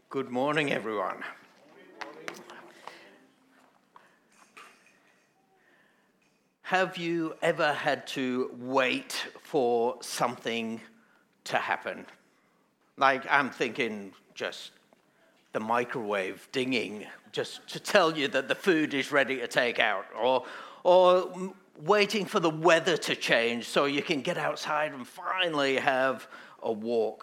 Good morning, everyone. Have you ever had to wait for something to happen? Like, I'm thinking just the microwave dinging just to tell you that the food is ready to take out, or waiting for the weather to change so you can get outside and finally have a walk.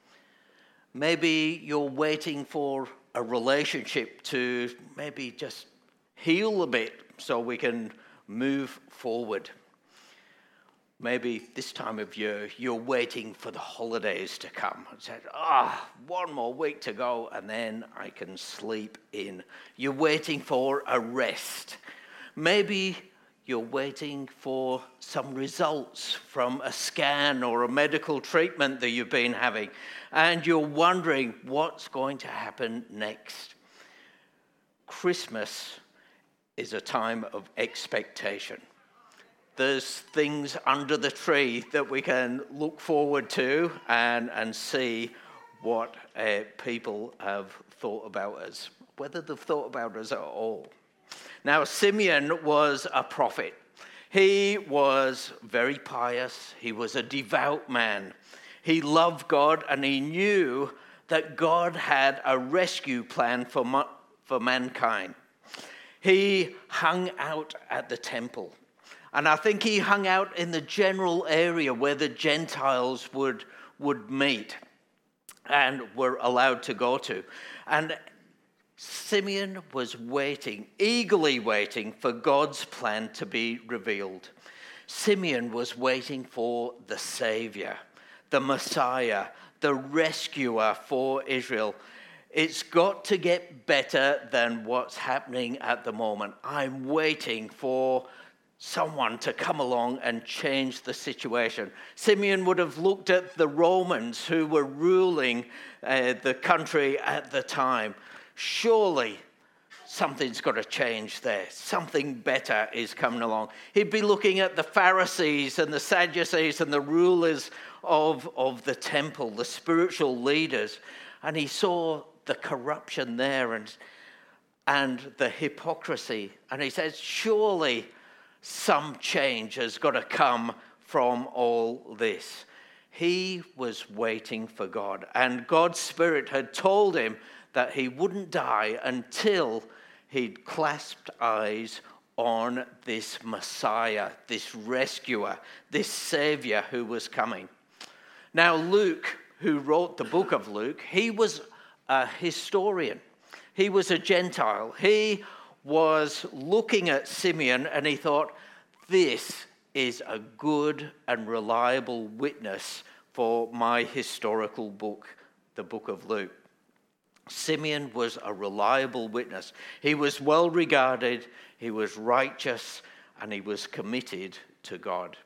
Maybe you're waiting for a relationship to maybe just heal a bit so we can move forward. Maybe this time of year you're waiting for the holidays to come and said, one more week to go and then I can sleep in. You're waiting for a rest. Maybe you're waiting for some results from a scan or a medical treatment that you've been having, and you're wondering what's going to happen next. Christmas is a time of expectation. There's things under the tree that we can look forward to and see what people have thought about us, whether they've thought about us at all. Now, Simeon was a prophet. He was very pious. He was a devout man. He loved God, and he knew that God had a rescue plan for mankind. He hung out at the temple. And I think he hung out in the general area where the Gentiles would meet and were allowed to go to. And Simeon was waiting, eagerly waiting for God's plan to be revealed. Simeon was waiting for the Savior, the Messiah, the rescuer for Israel. It's got to get better than what's happening at the moment. I'm waiting for someone to come along and change the situation. Simeon would have looked at the Romans who were ruling the country at the time. Surely something's got to change there. Something better is coming along. He'd be looking at the Pharisees and the Sadducees and the rulers of the temple, the spiritual leaders, and he saw the corruption there and the hypocrisy. And he says, surely some change has got to come from all this. He was waiting for God, and God's Spirit had told him that he wouldn't die until he'd clasped eyes on this Messiah, this rescuer, this Savior who was coming. Now, Luke, who wrote the book of Luke, he was a historian. He was a Gentile. He was looking at Simeon and he thought, this is a good and reliable witness for my historical book, the book of Luke. Simeon was a reliable witness. He was well regarded, he was righteous, and he was committed to God.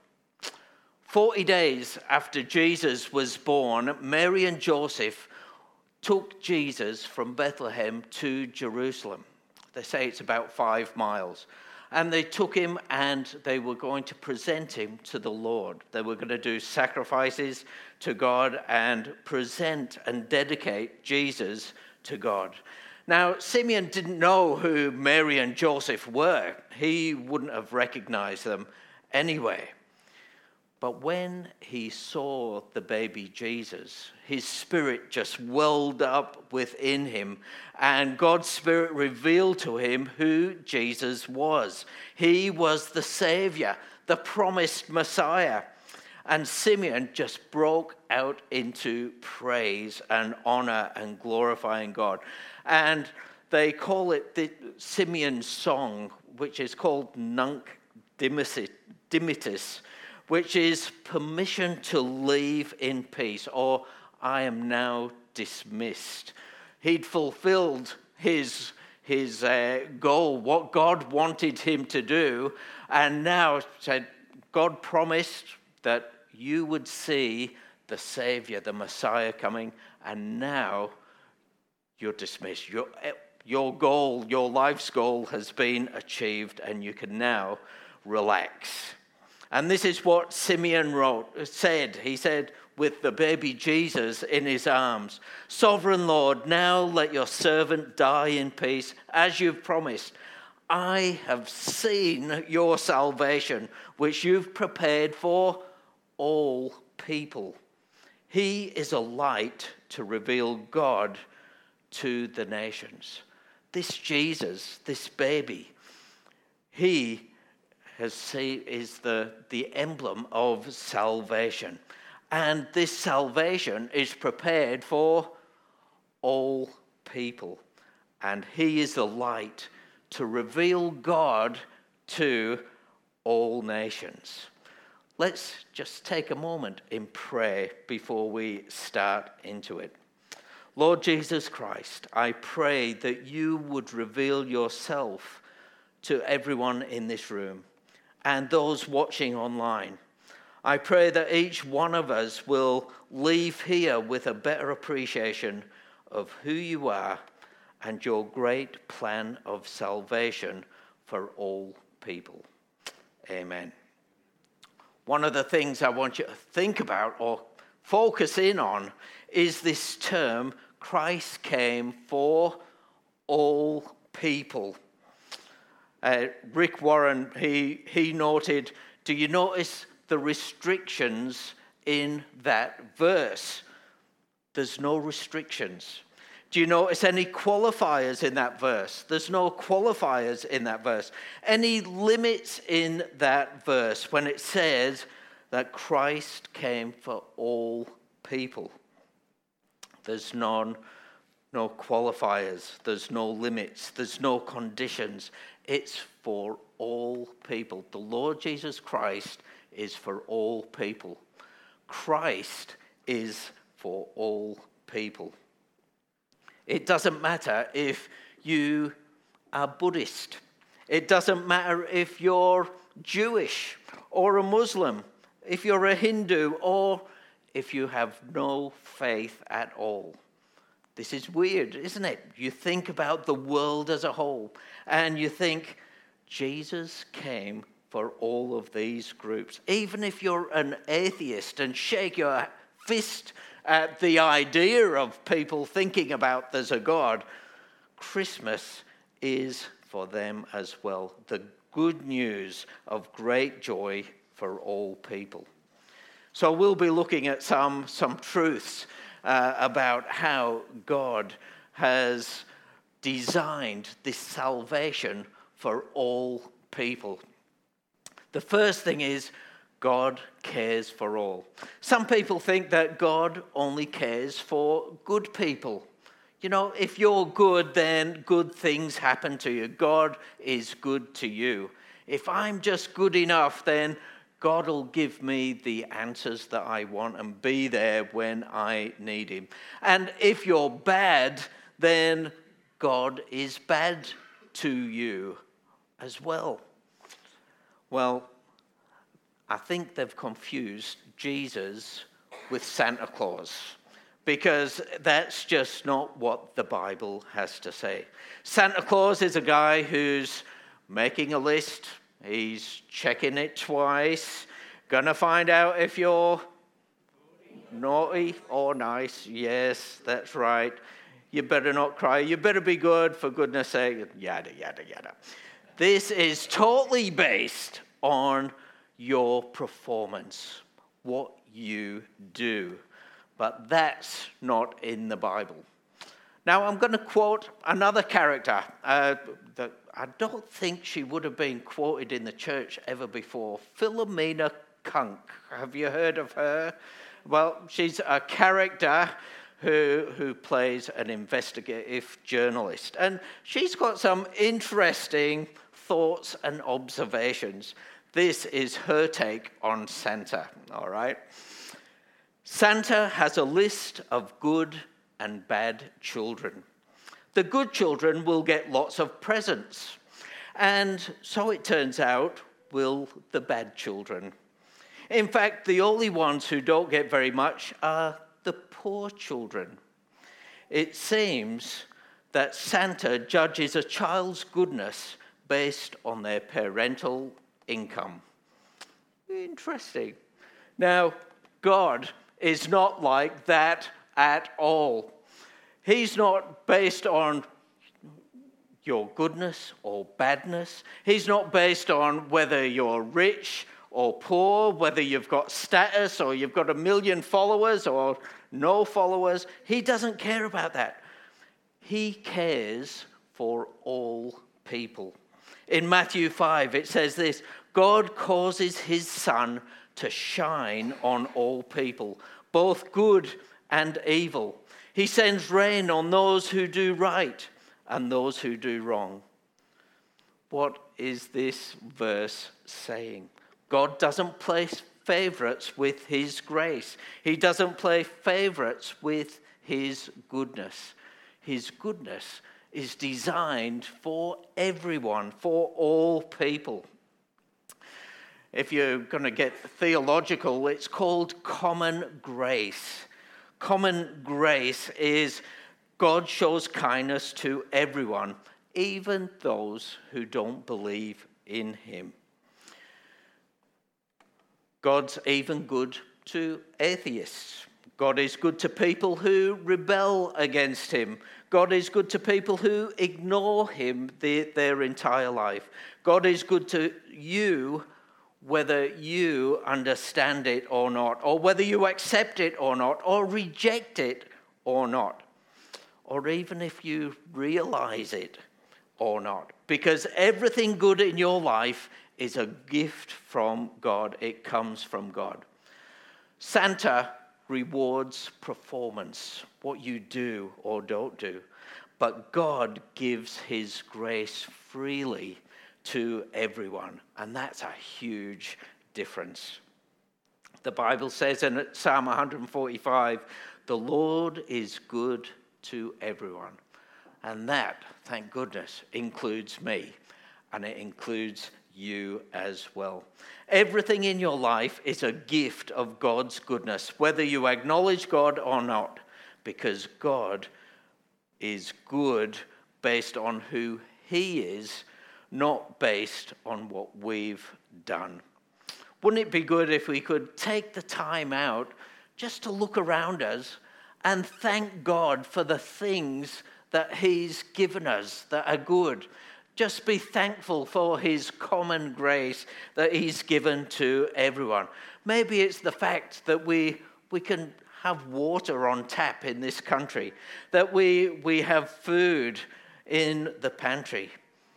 40 days after Jesus was born, Mary and Joseph took Jesus from Bethlehem to Jerusalem. They say it's about 5 miles. And they took him and they were going to present him to the Lord. They were going to do sacrifices to God and present and dedicate Jesus to God. Now, Simeon didn't know who Mary and Joseph were. He wouldn't have recognized them anyway. But when he saw the baby Jesus, his spirit just welled up within him, and God's Spirit revealed to him who Jesus was. He was the Savior, the promised Messiah. And Simeon just broke out into praise and honor and glorifying God. And they call it the Simeon song, which is called Nunc Dimittis, which is permission to leave in peace, or I am now dismissed. He'd fulfilled his goal, what God wanted him to do, and now said, God promised that you would see the Savior, the Messiah coming, and now you're dismissed. Your goal, your life's goal has been achieved, and you can now relax. And this is what Simeon said. He said, with the baby Jesus in his arms. Sovereign Lord, now let your servant die in peace, as you've promised. I have seen your salvation, which you've prepared for all people. He is a light to reveal God to the nations. This Jesus, this baby, he is the emblem of salvation. And this salvation is prepared for all people. And he is the light to reveal God to all nations. Let's just take a moment in prayer before we start into it. Lord Jesus Christ, I pray that you would reveal yourself to everyone in this room and those watching online. I pray that each one of us will leave here with a better appreciation of who you are and your great plan of salvation for all people. Amen. One of the things I want you to think about or focus in on is this term, Christ came for all people. Rick Warren, he noted, do you notice the restrictions in that verse? There's no restrictions. Do you notice any qualifiers in that verse? There's no qualifiers in that verse. Any limits in that verse when it says that Christ came for all people? There's no qualifiers. There's no limits. There's no conditions. It's for all people. The Lord Jesus Christ is for all people. Christ is for all people. It doesn't matter if you are Buddhist. It doesn't matter if you're Jewish or a Muslim, if you're a Hindu, or if you have no faith at all. This is weird, isn't it? You think about the world as a whole, and you think Jesus came for all of these groups. Even if you're an atheist and shake your fist at the idea of people thinking about there's a God, Christmas is for them as well. The good news of great joy for all people. So we'll be looking at some truths about how God has designed this salvation for all people. The first thing is God cares for all. Some people think that God only cares for good people. You know, if you're good, then good things happen to you. God is good to you. If I'm just good enough, then God will give me the answers that I want and be there when I need him. And if you're bad, then God is bad to you as well. Well, I think they've confused Jesus with Santa Claus, because that's just not what the Bible has to say. Santa Claus is a guy who's making a list. He's checking it twice. Gonna find out if you're naughty or nice. Yes, that's right. You better not cry. You better be good, for goodness sake. Yada, yada, yada. This is totally based on your performance, what you do. But that's not in the Bible. Now, I'm going to quote another character that I don't think she would have been quoted in the church ever before. Philomena Kunk. Have you heard of her? Well, she's a character who plays an investigative journalist. And she's got some interesting thoughts and observations. This is her take on Santa, all right? Santa has a list of good and bad children. The good children will get lots of presents, and so it turns out will the bad children. In fact, the only ones who don't get very much are the poor children. It seems that Santa judges a child's goodness based on their parental income. Interesting. Now, God is not like that at all. He's not based on your goodness or badness. He's not based on whether you're rich or poor, whether you've got status or you've got 1 million followers or no followers. He doesn't care about that. He cares for all people. In Matthew 5, it says this: God causes his sun to shine on all people, both good and evil. He sends rain on those who do right and those who do wrong. What is this verse saying? God doesn't place favorites with his grace. He doesn't play favorites with his goodness. His goodness is designed for everyone, for all people. If you're going to get theological, it's called common grace. Common grace is God shows kindness to everyone, even those who don't believe in him. God's even good to atheists. God is good to people who rebel against him. God is good to people who ignore him their entire life. God is good to you whether you understand it or not, or whether you accept it or not, or reject it or not, or even if you realize it or not. Because everything good in your life is a gift from God. It comes from God. Santa rewards performance, what you do or don't do. But God gives his grace freely to everyone. And that's a huge difference. The Bible says in Psalm 145, the Lord is good to everyone. And that, thank goodness, includes me. And it includes you as well. Everything in your life is a gift of God's goodness, whether you acknowledge God or not, because God is good based on who he is, not based on what we've done. Wouldn't it be good if we could take the time out just to look around us and thank God for the things that he's given us that are good? Just be thankful for his common grace that he's given to everyone. Maybe it's the fact that we can have water on tap in this country, that we have food in the pantry.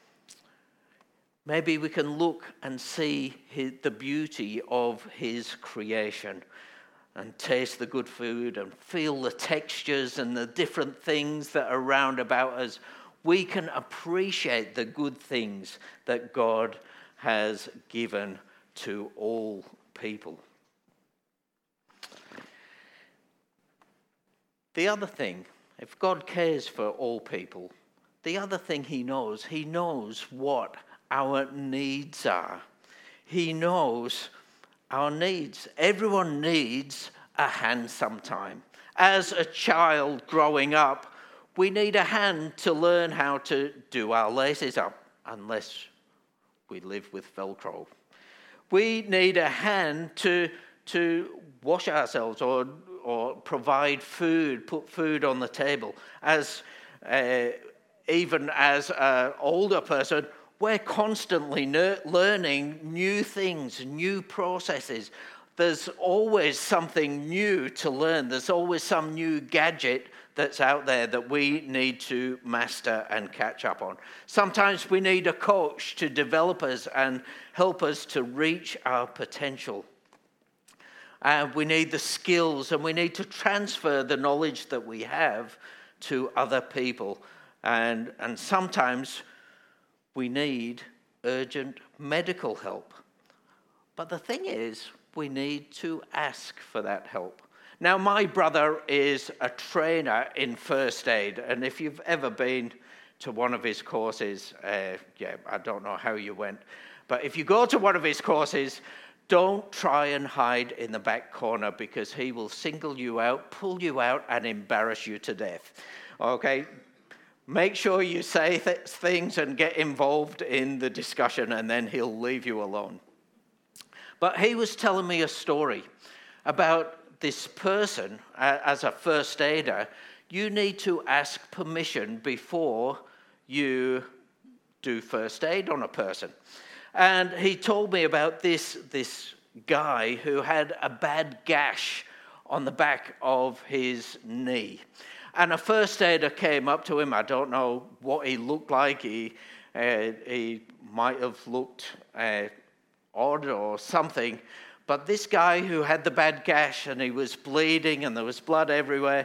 Maybe we can look and see the beauty of his creation and taste the good food and feel the textures and the different things that are around about us. We can appreciate the good things that God has given to all people. The other thing, if God cares for all people, the other thing he knows what our needs are. He knows our needs. Everyone needs a hand sometime. As a child growing up, we need a hand to learn how to do our laces up, unless we live with Velcro. We need a hand to wash ourselves or provide food, put food on the table. Even as an older person, we're constantly learning new things, new processes. There's always something new to learn. There's always some new gadget that's out there that we need to master and catch up on. Sometimes we need a coach to develop us and help us to reach our potential. And we need the skills and we need to transfer the knowledge that we have to other people. And sometimes we need urgent medical help. But the thing is, we need to ask for that help. Now, my brother is a trainer in first aid, and if you've ever been to one of his courses, I don't know how you went, but if you go to one of his courses, don't try and hide in the back corner because he will single you out, pull you out, and embarrass you to death. Okay? Make sure you say things and get involved in the discussion, and then he'll leave you alone. But he was telling me a story about this person, as a first aider, you need to ask permission before you do first aid on a person. And he told me about this guy who had a bad gash on the back of his knee. And a first aider came up to him. I don't know what he looked like. He might have looked odd or something. But this guy who had the bad gash and he was bleeding and there was blood everywhere,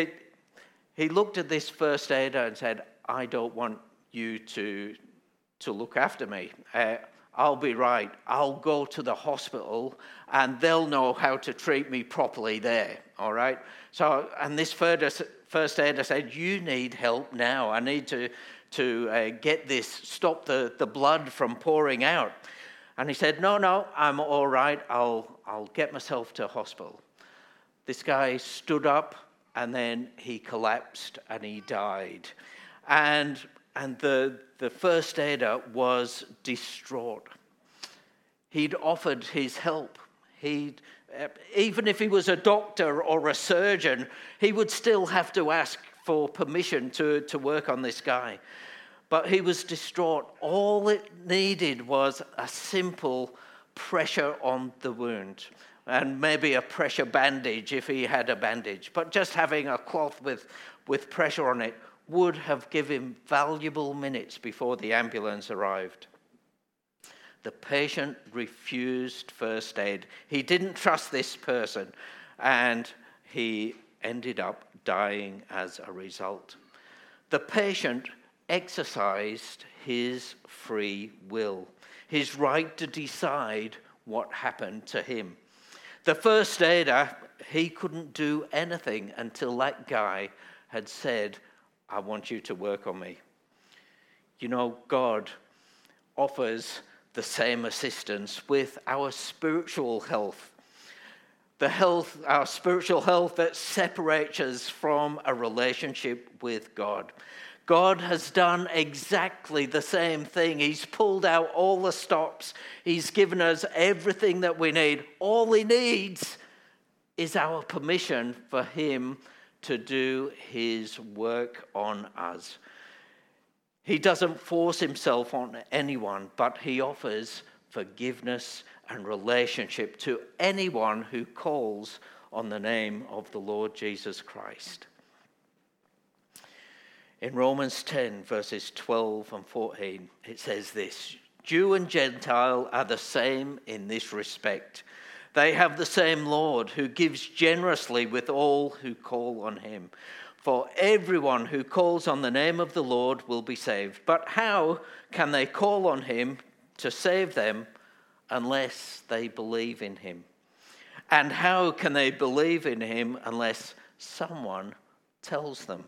he looked at this first aider and said, "I don't want you to look after me. I'll be right. I'll go to the hospital and they'll know how to treat me properly there." All right? So, and this first aider said, "You need help now. I need to get this, stop the blood from pouring out." And he said, No, I'm all right. I'll get myself to hospital." This guy stood up and then he collapsed and he died. And the first aider was distraught. He'd offered his help. Even if he was a doctor or a surgeon, he would still have to ask for permission to work on this guy. But he was distraught. All it needed was a simple pressure on the wound, and maybe a pressure bandage if he had a bandage. But just having a cloth with pressure on it would have given him valuable minutes before the ambulance arrived. The patient refused first aid. He didn't trust this person, and he ended up dying as a result. The patient exercised his free will, his right to decide what happened to him. The first aider, he couldn't do anything until that guy had said, "I want you to work on me." You know, God offers the same assistance with our spiritual health. Our spiritual health that separates us from a relationship with God. God has done exactly the same thing. He's pulled out all the stops. He's given us everything that we need. All he needs is our permission for him to do his work on us. He doesn't force himself on anyone, but he offers forgiveness and relationship to anyone who calls on the name of the Lord Jesus Christ. In Romans 10, verses 12 and 14, it says this: "Jew and Gentile are the same in this respect. They have the same Lord, who gives generously with all who call on him. For everyone who calls on the name of the Lord will be saved. But how can they call on him to save them unless they believe in him? And how can they believe in him unless someone tells them?"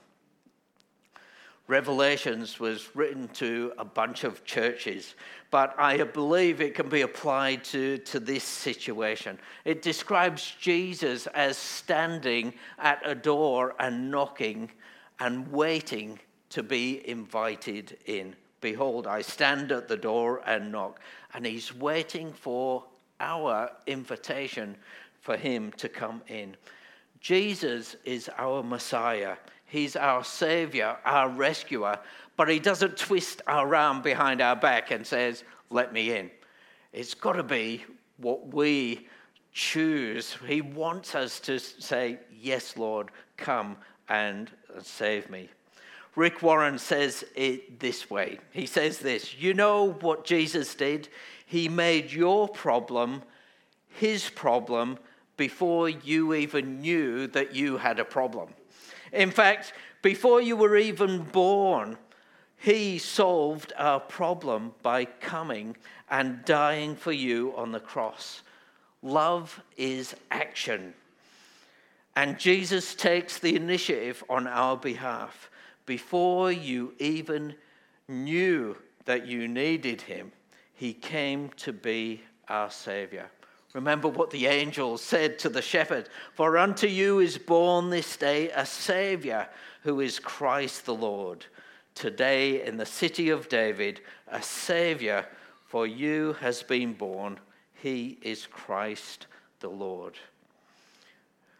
Revelations was written to a bunch of churches, but I believe it can be applied to this situation. It describes Jesus as standing at a door and knocking and waiting to be invited in. "Behold, I stand at the door and knock." And he's waiting for our invitation for him to come in. Jesus is our Messiah. He's our Savior, our rescuer, but he doesn't twist our arm behind our back and says, "Let me in." It's got to be what we choose. He wants us to say, "Yes, Lord, come and save me." Rick Warren says it this way. He says this: "You know what Jesus did? He made your problem his problem before you even knew that you had a problem. In fact, before you were even born, he solved our problem by coming and dying for you on the cross. Love is action. And Jesus takes the initiative on our behalf. Before you even knew that you needed him, he came to be our Savior. Remember what the angel said to the shepherd: "For unto you is born this day a Savior, who is Christ the Lord. Today in the city of David, a Savior for you has been born. He is Christ the Lord."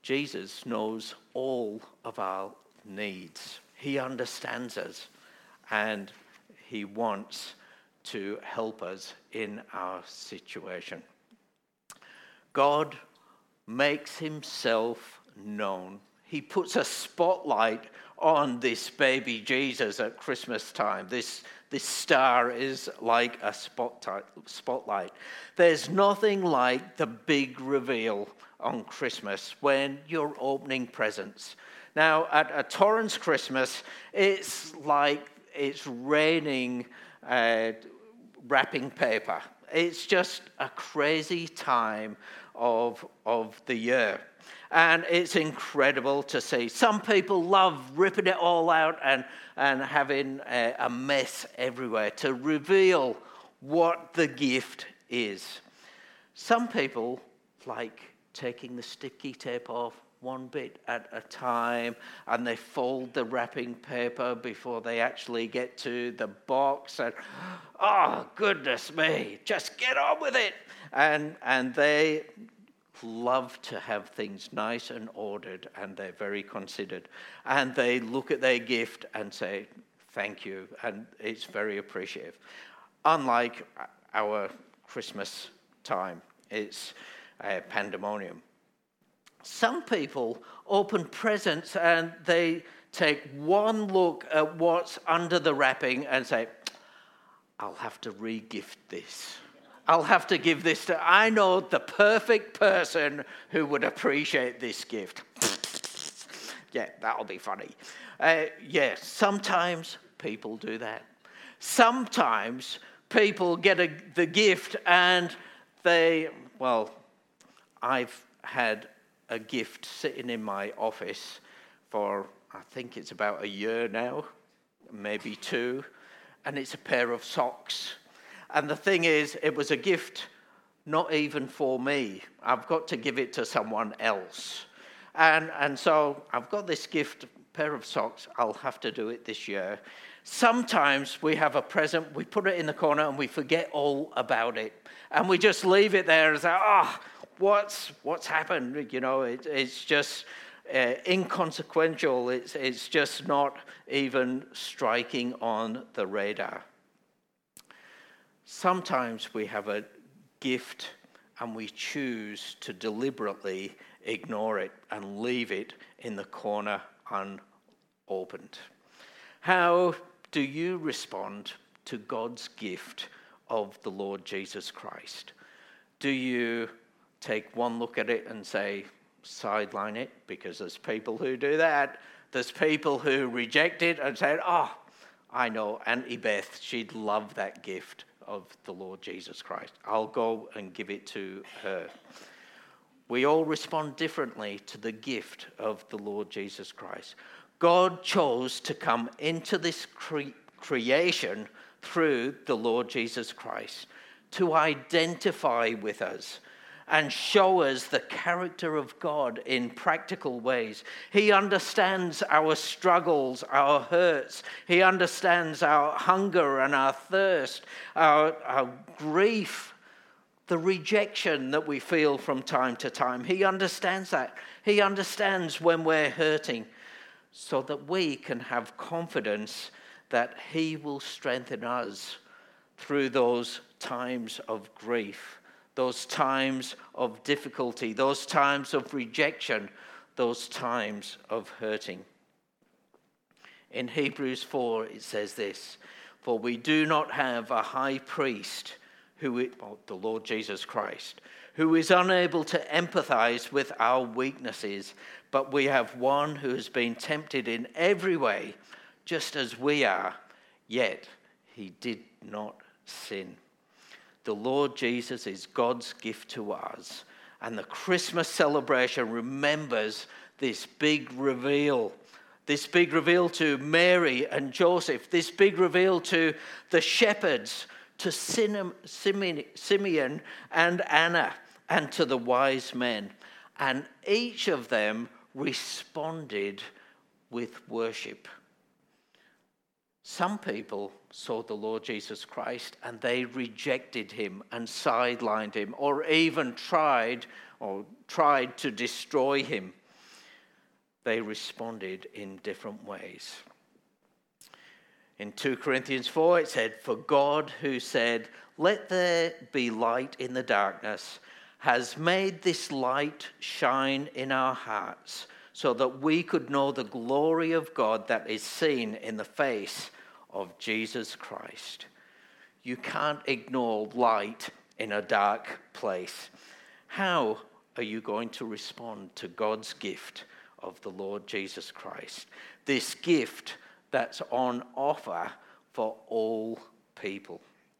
Jesus knows all of our needs. He understands us, and he wants to help us in our situation. God makes himself known. He puts a spotlight on this baby Jesus at Christmas time. This star is like a spotlight. There's nothing like the big reveal on Christmas when you're opening presents. Now, at Torrance Christmas, it's like it's raining wrapping paper. It's just a crazy time of the year. And it's incredible to see. Some people love ripping it all out and having a mess everywhere to reveal what the gift is. Some people like taking the sticky tape off one bit at a time, and they fold the wrapping paper before they actually get to the box, and oh goodness me, just get on with it. And they love to have things nice and ordered, and they're very considered, and they look at their gift and say thank you, and it's very appreciative. Unlike our Christmas time, it's pandemonium. Some people open presents and they take one look at what's under the wrapping and say, I'll have to re-gift this. I'll have to give this to, I know the perfect person who would appreciate this gift. Yeah, that'll be funny. Yes, sometimes people do that. Sometimes people get the gift and I've had a gift sitting in my office for, I think it's about a year now, maybe 2, and it's a pair of socks. And the thing is, it was a gift not even for me. I've got to give it to someone else. And so I've got this gift, pair of socks. I'll have to do it this year. Sometimes we have a present, we put it in the corner and we forget all about it. And we just leave it there and say, what's happened? You know, it's just inconsequential. It's just not even striking on the radar. Sometimes we have a gift and we choose to deliberately ignore it and leave it in the corner unopened. How do you respond to God's gift of the Lord Jesus Christ? Do you take one look at it and say, sideline it? Because there's people who do that. There's people who reject it and say, I know Auntie Beth, she'd love that gift of the Lord Jesus Christ. I'll go and give it to her. We all respond differently to the gift of the Lord Jesus Christ. God chose to come into this creation through the Lord Jesus Christ to identify with us and show us the character of God in practical ways. He understands our struggles, our hurts. He understands our hunger and our thirst, our grief, the rejection that we feel from time to time. He understands that. He understands when we're hurting, so that we can have confidence that he will strengthen us through those times of grief, those times of difficulty, those times of rejection, those times of hurting. In Hebrews 4, it says this, "For we do not have a high priest, the Lord Jesus Christ, who is unable to empathize with our weaknesses, but we have one who has been tempted in every way, just as we are, yet he did not sin." The Lord Jesus is God's gift to us, and the Christmas celebration remembers this big reveal to Mary and Joseph, this big reveal to the shepherds, to Simeon and Anna, and to the wise men. And each of them responded with worship. Some people saw the Lord Jesus Christ and they rejected him and sidelined him, or even tried to destroy him. they responded in different ways. In 2 Corinthians 4, it said, "For God, who said, 'Let there be light in the darkness,' has made this light shine in our hearts, so that we could know the glory of God that is seen in the face of Jesus Christ." You can't ignore light in a dark place. How are you going to respond to God's gift of the Lord Jesus Christ? This gift that's on offer for all people.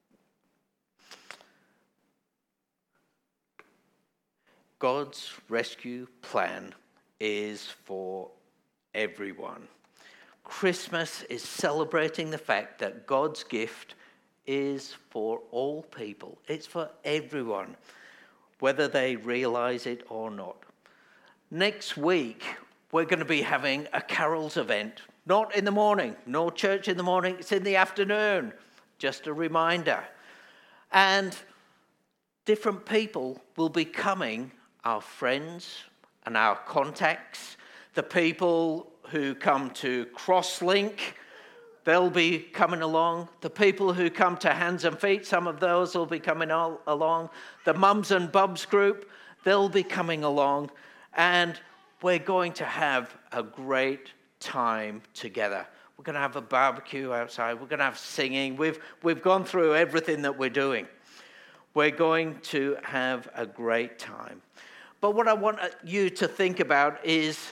God's rescue plan is for everyone. Christmas is celebrating the fact that God's gift is for all people. It's for everyone, whether they realize it or not. Next week, we're going to be having a carols event. Not in the morning, no church in the morning, it's in the afternoon. Just a reminder. And different people will be coming, our friends and our contacts, the people who come to Crosslink, they'll be coming along. The people who come to Hands and Feet, some of those will be coming along. The Mums and Bubs group, they'll be coming along. And we're going to have a great time together. We're going to have a barbecue outside. We're going to have singing. We've gone through everything that we're doing. We're going to have a great time. But what I want you to think about is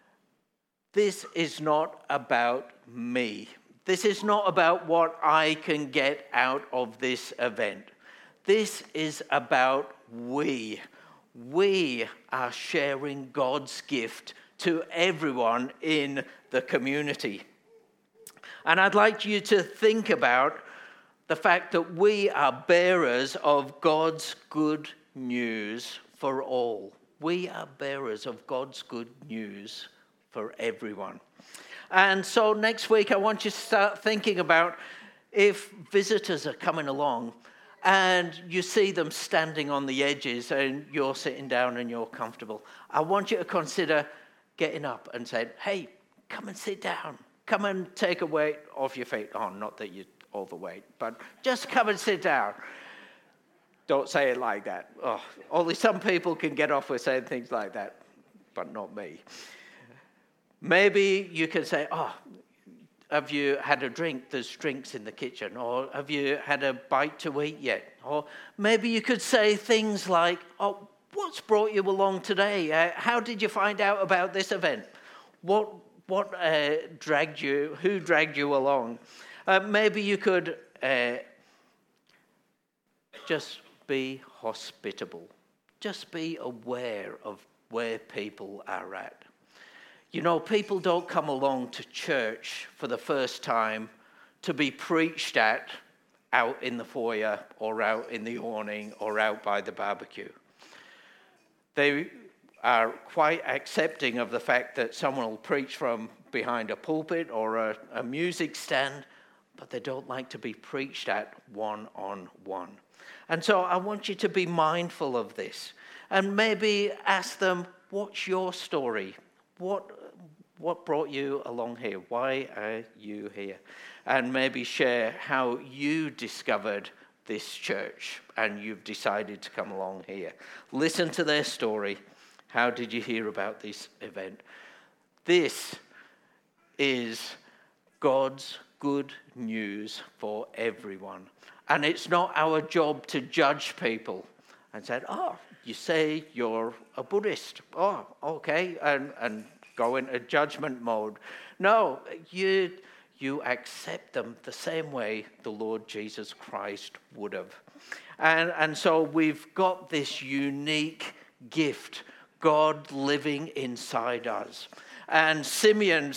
this is not about me. This is not about what I can get out of this event. This is about we. We are sharing God's gift to everyone in the community. And I'd like you to think about the fact that we are bearers of God's good news for all. We are bearers of God's good news for everyone. And so next week, I want you to start thinking about if visitors are coming along and you see them standing on the edges and you're sitting down and you're comfortable. I want you to consider getting up and saying, "Hey, come and sit down. Come and take a weight off your feet." Oh, not that you're overweight, but just come and sit down. Don't say it like that. Oh, only some people can get off with saying things like that, but not me. Maybe you can say, "Oh, have you had a drink? There's drinks in the kitchen." Or, "Have you had a bite to eat yet?" Or maybe you could say things like, "Oh, what's brought you along today? How did you find out about this event? Who dragged you along?" Maybe you could just be hospitable. Just be aware of where people are at. You know, people don't come along to church for the first time to be preached at out in the foyer or out in the awning or out by the barbecue. They are quite accepting of the fact that someone will preach from behind a pulpit or a music stand, but they don't like to be preached at one-on-one. And so I want you to be mindful of this and maybe ask them, "What's your story? What brought you along here? Why are you here?" And maybe share how you discovered this church and you've decided to come along here. Listen to their story. How did you hear about this event? This is God's good news for everyone. And it's not our job to judge people and say, "Oh, you say you're a Buddhist. Oh, okay," and go into judgment mode. No, you accept them the same way the Lord Jesus Christ would have. And so we've got this unique gift, God living inside us. And Simeon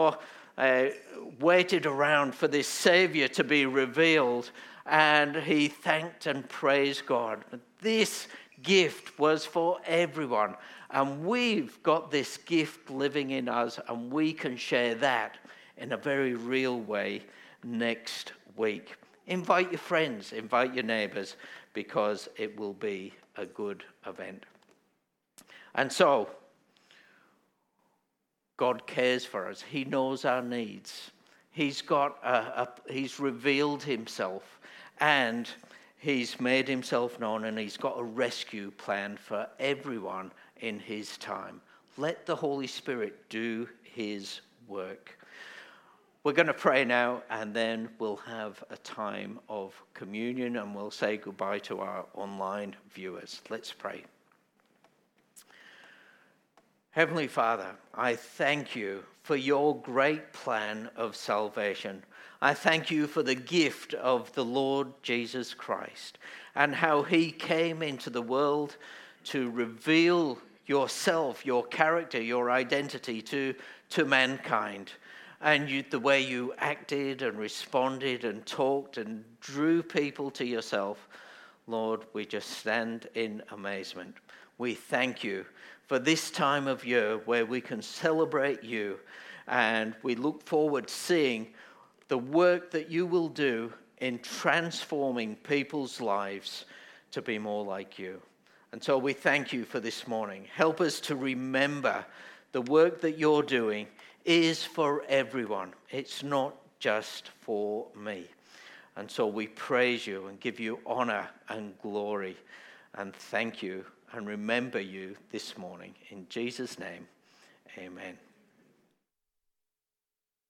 waited around for this Savior to be revealed, and he thanked and praised God. This gift was for everyone, and we've got this gift living in us, and we can share that in a very real way next week. Invite your friends, invite your neighbours, because it will be a good event. And so, God cares for us. He knows our needs. He's revealed himself, and he's made himself known, and he's got a rescue plan for everyone in his time. Let the Holy Spirit do his work. We're going to pray now, and then we'll have a time of communion, and we'll say goodbye to our online viewers. Let's pray. Heavenly Father, I thank you for your great plan of salvation. I thank you for the gift of the Lord Jesus Christ and how he came into the world to reveal yourself, your character, your identity to mankind. And the way you acted and responded and talked and drew people to yourself, Lord, we just stand in amazement. We thank you for this time of year where we can celebrate you, and we look forward to seeing the work that you will do in transforming people's lives to be more like you. And so we thank you for this morning. Help us to remember the work that you're doing is for everyone. It's not just for me. And so we praise you and give you honor and glory and thank you and remember you this morning. In Jesus' name, amen.